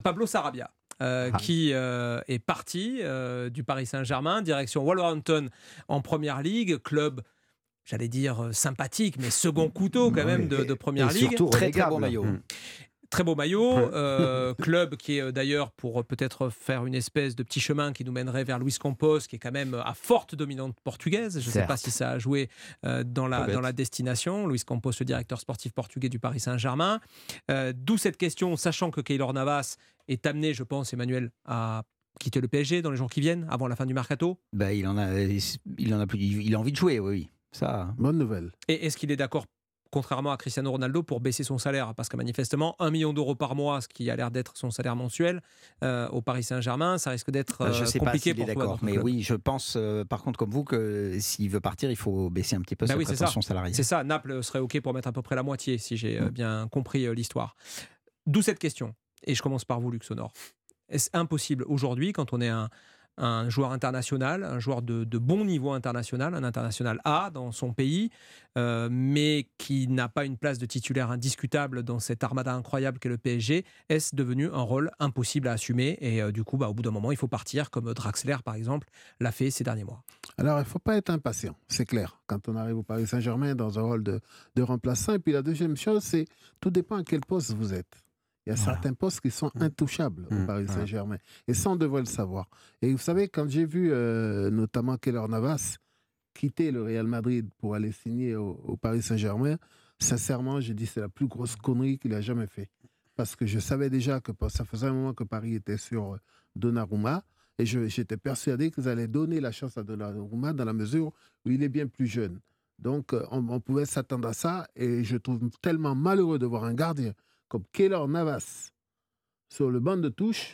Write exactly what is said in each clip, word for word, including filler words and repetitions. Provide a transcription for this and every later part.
Pablo Sarabia. Euh, ah. qui euh, est parti euh, du Paris Saint-Germain, direction Wolverhampton en Première Ligue, club, j'allais dire euh, sympathique, mais second couteau quand même de, de Première et Ligue. Surtout très très beau maillot. Mmh. Très beau maillot, euh, club qui est d'ailleurs pour peut-être faire une espèce de petit chemin qui nous mènerait vers Luis Campos, qui est quand même à forte dominante portugaise. Je ne sais pas si ça a joué euh, dans, la, dans la destination. Luis Campos, le directeur sportif portugais du Paris Saint-Germain. Euh, d'où cette question, sachant que Keylor Navas est amené, je pense, Emmanuel, à quitter le P S G dans les jours qui viennent, avant la fin du mercato. Bah, il en a, il en a, il a envie de jouer, oui. Ça, bonne nouvelle. Et est-ce qu'il est d'accord, contrairement à Cristiano Ronaldo, pour baisser son salaire? Parce que manifestement, un million d'euros par mois, ce qui a l'air d'être son salaire mensuel, euh, au Paris Saint-Germain, ça risque d'être euh, je sais compliqué pas s'il pour est toi. D'accord, mais club. oui, je pense, euh, par contre, comme vous, que s'il veut partir, il faut baisser un petit peu bah sa oui, prétention salariale. C'est ça, Naples serait OK pour mettre à peu près la moitié, si j'ai euh, bien compris euh, l'histoire. D'où cette question, et je commence par vous, Luc Sonor. Est-ce impossible aujourd'hui, quand on est un... un joueur international, un joueur de, de bon niveau international, un international A dans son pays, euh, mais qui n'a pas une place de titulaire indiscutable dans cette armada incroyable qu'est le P S G, est-ce devenu un rôle impossible à assumer? Et euh, du coup, bah, au bout d'un moment, il faut partir, comme Draxler, par exemple, l'a fait ces derniers mois. Alors, il ne faut pas être impatient, c'est clair, quand on arrive au Paris Saint-Germain dans un rôle de, de remplaçant. Et puis la deuxième chose, c'est tout dépend à quel poste vous êtes. Il y a voilà. certains postes qui sont intouchables mmh. au Paris Saint-Germain. Et ça, on devrait le savoir. Et vous savez, quand j'ai vu euh, notamment Keylor Navas quitter le Real Madrid pour aller signer au, au Paris Saint-Germain, sincèrement, j'ai dit c'est la plus grosse connerie qu'il a jamais fait. Parce que je savais déjà que ça faisait un moment que Paris était sur Donnarumma. Et je, j'étais persuadé qu'ils allaient donner la chance à Donnarumma dans la mesure où il est bien plus jeune. Donc, on, on pouvait s'attendre à ça. Et je trouve tellement malheureux de voir un gardien comme Keylor Navas sur le banc de touche,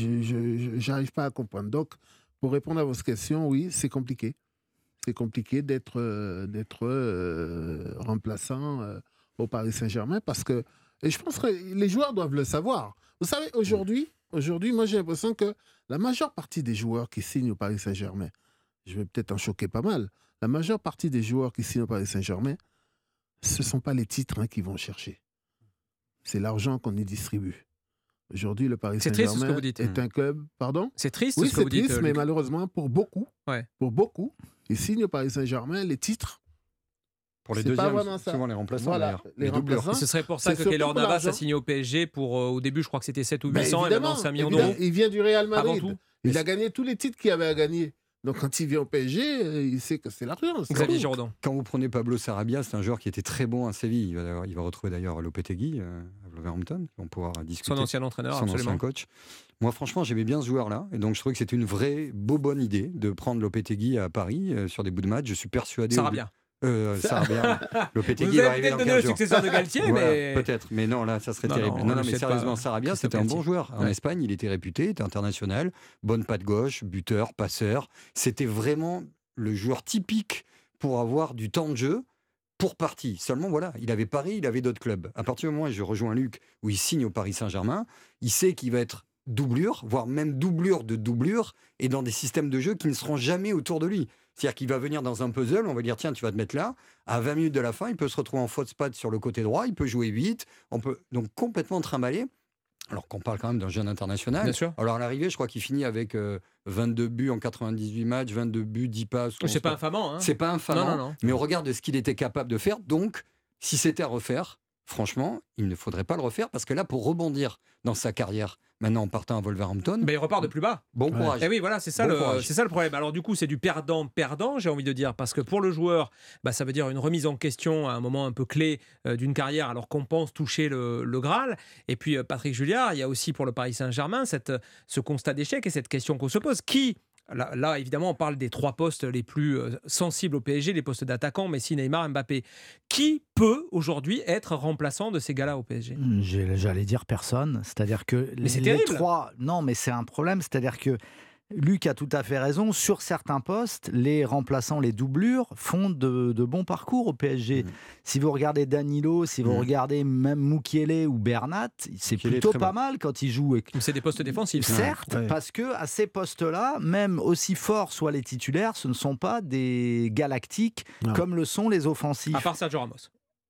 je n'arrive pas à comprendre. Donc, pour répondre à votre question, oui, c'est compliqué. C'est compliqué d'être, euh, d'être euh, remplaçant euh, au Paris Saint-Germain parce que, et je pense que les joueurs doivent le savoir. Vous savez, aujourd'hui, aujourd'hui moi j'ai l'impression que la majeure partie des joueurs qui signent au Paris Saint-Germain, je vais peut-être en choquer pas mal, la majeure partie des joueurs qui signent au Paris Saint-Germain, ce ne sont pas les titres hein, qu'ils vont chercher. C'est l'argent qu'on y distribue. Aujourd'hui, le Paris c'est Saint-Germain triste, ce que vous dites. est un club... Pardon ? C'est triste, oui, ce que vous dites. Oui, c'est triste, mais malheureusement, pour beaucoup, ouais. pour beaucoup, ils signent au Paris Saint-Germain les titres. Pour les deuxièmes, souvent les remplaçants, voilà, les, les remplaçants. Ce serait pour ça que Keylor Navas a signé au P S G pour, euh, au début, je crois que c'était sept ou huit cents, et maintenant c'est un million d'euros. Il vient du Real Madrid. Avant tout. Il a gagné tous les titres qu'il avait à gagner. Donc quand il vient au P S G, il sait que c'est l'argent. Xavier Jourdan. Quand vous prenez Pablo Sarabia, c'est un joueur qui était très bon à Séville. Il va, il va retrouver d'ailleurs Lopetegui euh, à Wolverhampton. Ils vont pouvoir discuter. Son ancien entraîneur, son absolument. ancien coach. Moi, franchement, j'aimais bien ce joueur-là. Et donc, je trouvais que c'était une vraie, beau, bonne idée de prendre Lopetegui à Paris euh, sur des bouts de match. Je suis persuadé. Sarabia. Euh, ça va bien. Lopetegui vous va avez arriver peut-être dans donné le successeur de Galtier, voilà, mais... peut-être, mais non, là, ça serait non, terrible. Non, non, non, non mais sérieusement, Sarabia, c'était un bon joueur. En ouais. Espagne, il était réputé, il était international, bonne patte gauche, buteur, passeur. C'était vraiment le joueur typique pour avoir du temps de jeu pour partie. Seulement, voilà, il avait Paris, il avait d'autres clubs. À partir du moment où je rejoins Luc, où il signe au Paris Saint-Germain, il sait qu'il va être doublure, voire même doublure de doublure, et dans des systèmes de jeu qui ne seront jamais autour de lui. C'est-à-dire qu'il va venir dans un puzzle, on va dire tiens, tu vas te mettre là, à vingt minutes de la fin, il peut se retrouver en faute spot sur le côté droit, il peut jouer vite, on peut donc complètement trimballer. Alors qu'on parle quand même d'un jeune international. Bien sûr. Alors à l'arrivée, je crois qu'il finit avec euh, vingt-deux buts en quatre-vingt-dix-huit matchs, vingt-deux buts, dix passes. C'est pas infamant. Hein. C'est pas infamant, non, non, non. mais au regard de ce qu'il était capable de faire, donc si c'était à refaire, franchement, il ne faudrait pas le refaire parce que là, pour rebondir dans sa carrière, maintenant en partant à Wolverhampton, ben, il repart de plus bas. Bon courage. Et oui, voilà, c'est ça, bon le, c'est ça le problème. Alors du coup, c'est du perdant-perdant, j'ai envie de dire, parce que pour le joueur, bah, ça veut dire une remise en question à un moment un peu clé euh, d'une carrière, alors qu'on pense toucher le, le Graal. Et puis euh, Patrick Julliard, il y a aussi pour le Paris Saint-Germain cette, ce constat d'échec et cette question qu'on se pose. Qui Là, là, évidemment, on parle des trois postes les plus euh, sensibles au P S G, les postes d'attaquants, Messi, Neymar, Mbappé. Qui peut aujourd'hui être remplaçant de ces gars-là au P S G ? J'allais dire personne. C'est-à-dire que mais les, c'est les terrible. trois. Non, mais c'est un problème. C'est-à-dire que Luc a tout à fait raison. Sur certains postes, les remplaçants, les doublures, font de, de bons parcours au P S G. Mmh. Si vous regardez Danilo, si vous mmh. regardez même Mukiele ou Bernat, c'est Mukiele plutôt pas bon. mal quand ils jouent. C'est des postes défensifs. Certes, ouais. parce que à ces postes-là, même aussi forts soient les titulaires, ce ne sont pas des galactiques non. comme le sont les offensifs. À part Sergio Ramos.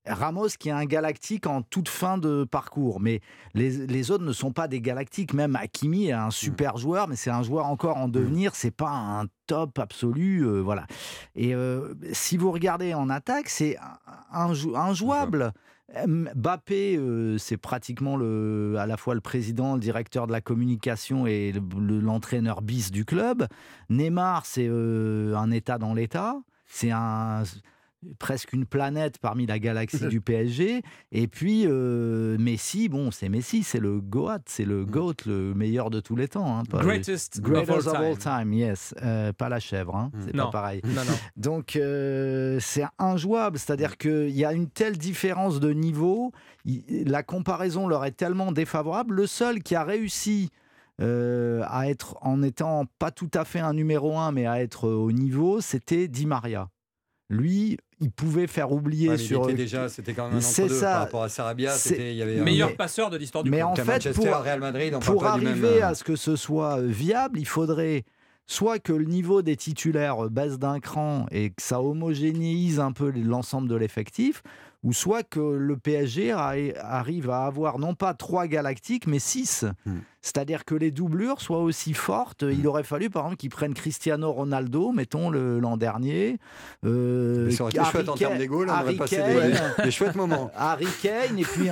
Ramos qui est un galactique en toute fin de parcours, mais les, les autres ne sont pas des galactiques. Même Hakimi est un super mmh. joueur, mais c'est un joueur encore en devenir, c'est pas un top absolu, euh, voilà. Et euh, si vous regardez en attaque, c'est injouable. Mbappé, euh, c'est pratiquement le, à la fois le président, le directeur de la communication et le, le, l'entraîneur bis du club. Neymar, c'est euh, un état dans l'état. C'est un... presque une planète parmi la galaxie du P S G. Et puis euh, Messi, bon, c'est Messi, c'est le Goat, c'est le GOAT, le meilleur de tous les temps. Hein, pas Greatest le, greatest of all of all time, yes. Euh, pas la chèvre, hein, c'est non. pas pareil. Non, non. Donc euh, c'est injouable, c'est-à-dire qu'il y a une telle différence de niveau, la comparaison leur est tellement défavorable. Le seul qui a réussi Euh, à être, en étant pas tout à fait un numéro un, mais à être au niveau, c'était Di Maria. Lui, il pouvait faire oublier ouais, sur. Il était déjà, c'était quand même un entre deux par rapport à Sarabia. C'était, il y avait meilleur mais, passeur de l'histoire du mais club. en fait, Manchester, pour, Real Madrid, on pour parle pas arriver du même... à ce que ce soit viable, il faudrait soit que le niveau des titulaires baisse d'un cran et que ça homogénéise un peu l'ensemble de l'effectif, ou soit que le P S G arrive à avoir non pas trois galactiques, mais six. Hmm. C'est-à-dire que les doublures soient aussi fortes. Il aurait fallu, par exemple, qu'ils prennent Cristiano Ronaldo, mettons, le, l'an dernier. Euh, ça aurait été chouette en termes d'égo, là, on aurait passé des, des chouettes moments. Harry Kane, et puis un,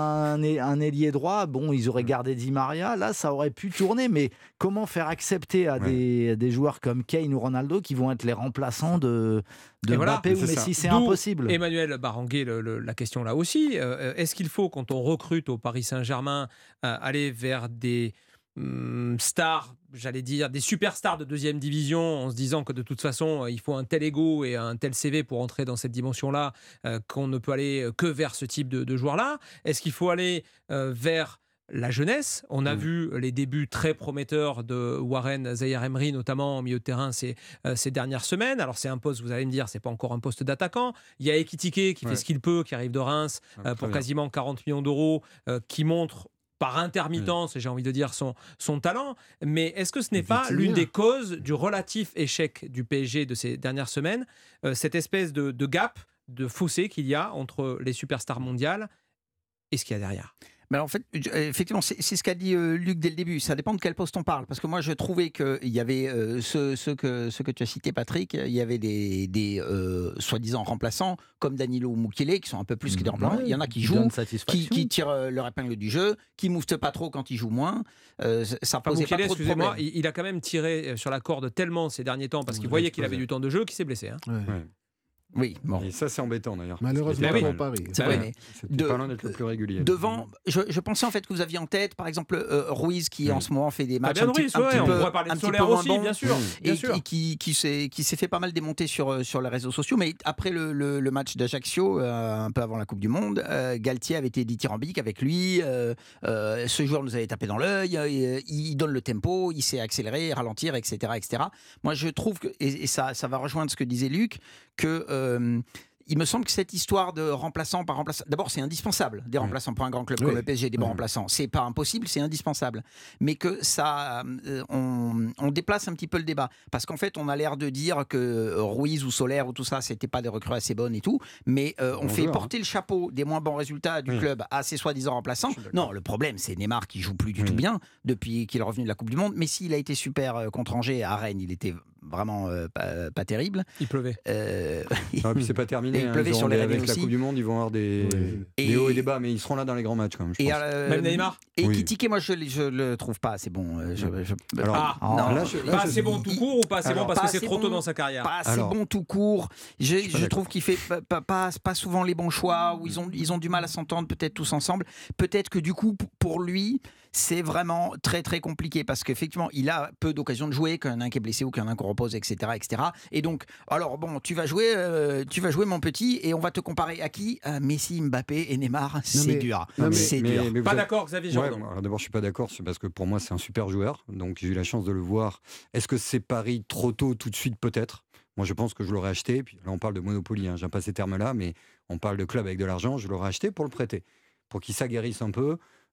un ailier droit. Bon, ils auraient gardé Di Maria. Là, ça aurait pu tourner, mais comment faire accepter à ouais. des, des joueurs comme Kane ou Ronaldo qui vont être les remplaçants de, de Mbappé voilà, ou Messi? C'est impossible. Emmanuel Baranguet, le, le, la question là aussi. Euh, est-ce qu'il faut, quand on recrute au Paris Saint-Germain, euh, aller vers des hum, stars, j'allais dire, des superstars de deuxième division, en se disant que de toute façon, il faut un tel ego et un tel C V pour entrer dans cette dimension-là, euh, qu'on ne peut aller que vers ce type de, de joueurs-là? Est-ce qu'il faut aller euh, vers la jeunesse? On a mmh. vu les débuts très prometteurs de Warren Zaïre-Emery, notamment au milieu de terrain ces, euh, ces dernières semaines. Alors c'est un poste, vous allez me dire, c'est pas encore un poste d'attaquant. Il y a Ekitike qui ouais. fait ce qu'il peut, qui arrive de Reims ah, euh, pour bien. quasiment quarante millions d'euros, euh, qui montre par intermittence, mmh. j'ai envie de dire, son, son talent. Mais est-ce que ce n'est pas l'une des causes du relatif échec du P S G de ces dernières semaines, euh, cette espèce de, de gap, de fossé qu'il y a entre les superstars mondiales et ce qu'il y a derrière? Mais alors, en fait, effectivement, c'est, c'est ce qu'a dit euh, Luc dès le début. Ça dépend de quel poste on parle. Parce que moi, je trouvais qu'il y avait euh, ceux, ceux, que, ceux que tu as cités, Patrick, il y avait des, des euh, soi-disant remplaçants, comme Danilo ou Mukiele, qui sont un peu plus que des remplaçants. Ouais, il y en a qui jouent, qui, qui tirent leur épingle du jeu, qui ne mouftent pas trop quand ils jouent moins. Euh, ça posait Mukiele, pas trop de problèmes. Il, il a quand même tiré sur la corde tellement ces derniers temps, parce qu'il ouais, voyait qu'il avait du temps de jeu, qu'il s'est blessé. Hein. Ouais. Ouais. Oui, bon. Et ça, c'est embêtant d'ailleurs. Malheureusement, oui. pour Paris. C'est vrai, mais de, pas loin d'être le plus régulier. Devant, je, je pensais en fait que vous aviez en tête, par exemple, euh, Ruiz qui oui. en ce moment fait des matchs ah, un, Ruiz, petit, un ouais, petit on peu, pourrait parler de un Solaire aussi, bon, bien sûr, bien et sûr. qui, qui, qui, s'est, qui s'est fait pas mal démonter sur, sur les réseaux sociaux. Mais après le, le, le match d'Ajaccio, euh, un peu avant la Coupe du Monde, euh, Galtier avait été dithyrambique avec lui. Euh, euh, ce joueur nous avait tapé dans l'œil. Euh, il donne le tempo, il sait accélérer, ralentir, et cetera, et cetera. Moi, je trouve que, et, et ça, ça va rejoindre ce que disait Luc, que euh, il me semble que cette histoire de remplaçant par remplaçant, d'abord c'est indispensable des remplaçants pour un grand club oui. comme le P S G, des bons oui. remplaçants, c'est pas impossible, c'est indispensable, mais que ça, euh, on, on déplace un petit peu le débat, parce qu'en fait on a l'air de dire que Ruiz ou Solaire ou tout ça c'était pas des recrues assez bonnes et tout, mais euh, on bon fait joueur, porter hein. le chapeau des moins bons résultats du oui. club à ces soi-disant remplaçants. Non, le problème c'est Neymar qui joue plus du oui. tout bien depuis qu'il est revenu de la Coupe du Monde, mais s'il a été super euh, contre Angers à Rennes, il était vraiment euh, pas, pas terrible. Il pleuvait. Euh, ah, puis c'est pas terminé. Il pleuvait hein, sur les avec aussi. La Coupe du Monde, ils vont avoir des, oui. des et hauts et des bas, mais ils seront là dans les grands matchs quand même. Je et pense. Euh, même Neymar. Et oui. Kitike, moi je, je le trouve pas assez bon. Je, je, Alors, ah, non, là, je, là, pas assez bon tout court ou pas assez alors, bon parce que c'est trop bon, tôt dans sa carrière. Pas assez alors, bon tout court. Je, je, je trouve qu'il fait pas, pas, pas, pas souvent les bons choix, où ils ont, ils ont du mal à s'entendre peut-être tous ensemble. Peut-être que du coup, pour lui, c'est vraiment très très compliqué parce qu'effectivement, il a peu d'occasions de jouer, qu'il y en a un qui est blessé ou qu'il y en a un qu'on repose, et cetera, et cetera. Et donc, alors bon, tu vas jouer, euh, tu vas jouer mon petit, et on va te comparer à qui? À Messi, Mbappé et Neymar. C'est mais, dur. Non, mais, c'est mais, dur. Mais pas avez... d'accord, Xavier Jordan. Ouais, alors d'abord, je suis pas d'accord, c'est parce que pour moi, c'est un super joueur. Donc, j'ai eu la chance de le voir. Est-ce que c'est Paris trop tôt, tout de suite, peut-être? Moi, je pense que je l'aurais acheté. Puis là, on parle de Monopoly. Hein, j'aime pas ces termes-là, mais on parle de club avec de l'argent. Je l'aurais acheté pour le prêter, pour qu'il s'aguerrisse un peu.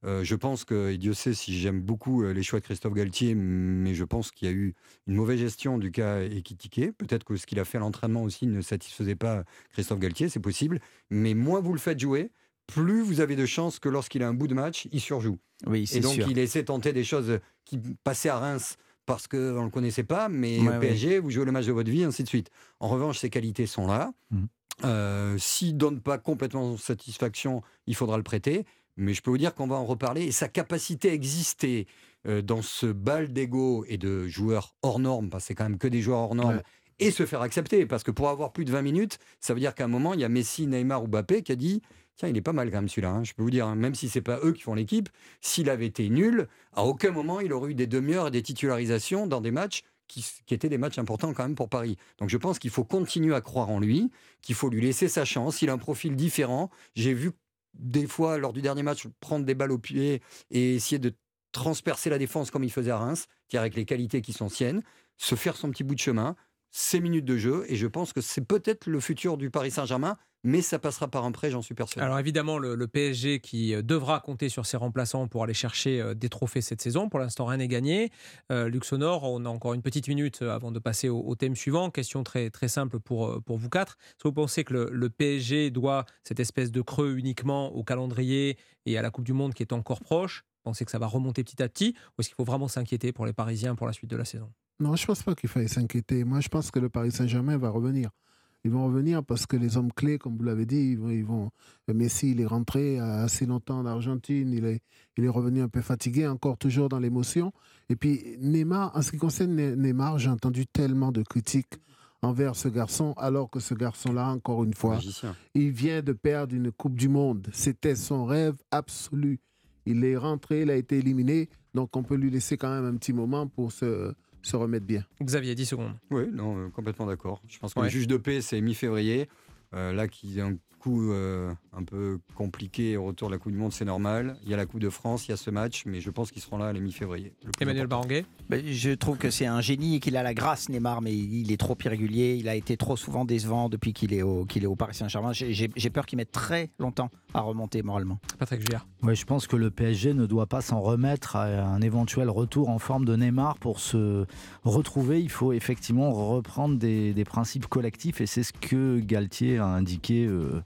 Euh, je pense que, et Dieu sait si j'aime beaucoup les choix de Christophe Galtier, mais je pense qu'il y a eu une mauvaise gestion du cas Ekitike. Peut-être que ce qu'il a fait à l'entraînement aussi ne satisfaisait pas Christophe Galtier, c'est possible. Mais moins vous le faites jouer, plus vous avez de chances que lorsqu'il a un bout de match, il surjoue. Oui, c'est et donc sûr. il essaie de tenter des choses qui passaient à Reims parce qu'on ne le connaissait pas, mais Ouais, au P S G, ouais. vous jouez le match de votre vie, ainsi de suite. En revanche, ses qualités sont là. Mmh. Euh, s'il ne donne pas complètement satisfaction, il faudra le prêter. Mais je peux vous dire qu'on va en reparler. Et sa capacité à exister euh, dans ce bal d'ego et de joueurs hors normes, parce que c'est quand même que des joueurs hors normes, Ouais. et se faire accepter. Parce que pour avoir plus de vingt minutes, ça veut dire qu'à un moment, il y a Messi, Neymar ou Mbappé qui a dit « Tiens, il est pas mal quand même celui-là. Hein. » Je peux vous dire, hein, même si ce n'est pas eux qui font l'équipe, s'il avait été nul, à aucun moment, il aurait eu des demi-heures et des titularisations dans des matchs qui, qui étaient des matchs importants quand même pour Paris. Donc je pense qu'il faut continuer à croire en lui, qu'il faut lui laisser sa chance. Il a un profil différent. J'ai vu des fois, lors du dernier match, prendre des balles au pied et essayer de transpercer la défense comme il faisait à Reims, c'est-à-dire avec les qualités qui sont siennes, se faire son petit bout de chemin, ses minutes de jeu, et je pense que c'est peut-être le futur du Paris Saint-Germain, mais ça passera par un prêt, j'en suis persuadé. Alors évidemment, le, le P S G qui devra compter sur ses remplaçants pour aller chercher des trophées cette saison. Pour l'instant, rien n'est gagné. Euh, Luxonor, on a encore une petite minute avant de passer au, au thème suivant. Question très, très simple pour, pour vous quatre. Est-ce que vous pensez que le, le P S G doit cette espèce de creux uniquement au calendrier et à la Coupe du Monde qui est encore proche? Vous pensez que ça va remonter petit à petit? Ou est-ce qu'il faut vraiment s'inquiéter pour les Parisiens pour la suite de la saison? Non, je ne pense pas qu'il faille s'inquiéter. Moi, je pense que le Paris Saint-Germain va revenir. Ils vont revenir parce que les hommes clés, comme vous l'avez dit, ils vont, ils vont... Messi, il est rentré assez longtemps en Argentine, il est, il est revenu un peu fatigué, encore toujours dans l'émotion. Et puis Neymar, en ce qui concerne Neymar, j'ai entendu tellement de critiques envers ce garçon, alors que ce garçon-là, encore une fois, Magicien. il vient de perdre une Coupe du Monde. C'était son rêve absolu. Il est rentré, il a été éliminé, donc on peut lui laisser quand même un petit moment pour se... se remettre bien. Xavier, dix secondes. Oui, non, euh, complètement d'accord. Je pense que Ouais. le juge de paix, c'est mi-février. Euh, là, qui a un coup euh, un peu compliqué au retour de la Coupe du Monde, c'est normal. Il y a la Coupe de France, il y a ce match, mais je pense qu'ils seront là à la mi-février. Le plus Emmanuel important. Baranguet. Ben, je trouve que c'est un génie et qu'il a la grâce, Neymar, mais il est trop irrégulier. Il a été trop souvent décevant depuis qu'il est au, qu'il est au Paris Saint-Germain. J'ai, j'ai, j'ai peur qu'il mette très longtemps à remonter moralement. Patrick Juillard. Ouais, je pense que le P S G ne doit pas s'en remettre à un éventuel retour en forme de Neymar. Pour se retrouver, il faut effectivement reprendre des, des principes collectifs, et c'est ce que Galtier a indiqué euh,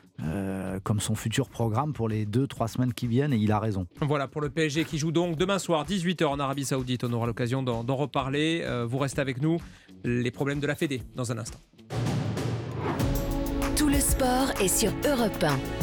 euh, comme son futur programme pour les deux trois semaines qui viennent, et il a raison. Voilà pour le P S G qui joue donc demain soir dix-huit heures en Arabie Saoudite. On aura l'occasion d'en, d'en reparler. Euh, vous restez avec nous. Les problèmes de la Fédé dans un instant. Tout le sport est sur Europe un.